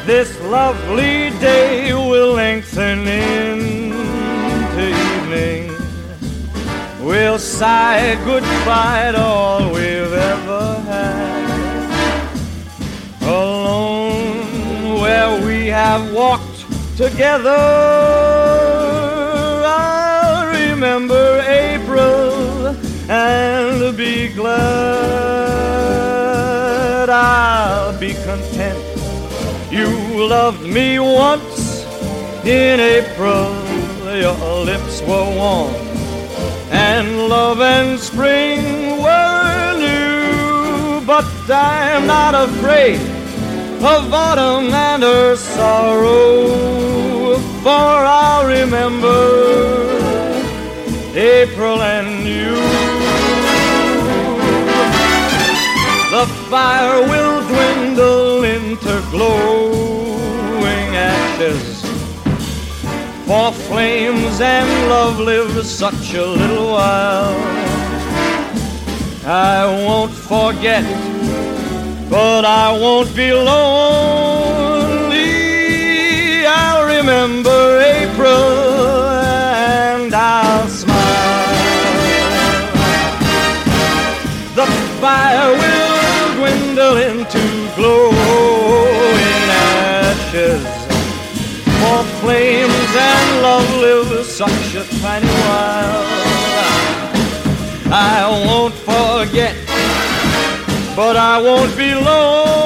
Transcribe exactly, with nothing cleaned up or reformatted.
this lovely day will lengthen into evening. We'll say goodbye to all we've ever had. Alone where we have walked together, I'll remember April and be glad. I'll be content. You loved me once in April. Your lips were warm and love and spring were new. But I'm not afraid of autumn and her sorrow, for I'll remember April and you. The fire will dwindle into glowing ashes, for flames and love live such a little while. I won't forget, but I won't be lonely. I'll remember April and I'll smile. The fire will dwindle into glowing ashes, for flames and love live such a tiny while. I won't forget, but I won't be lonely.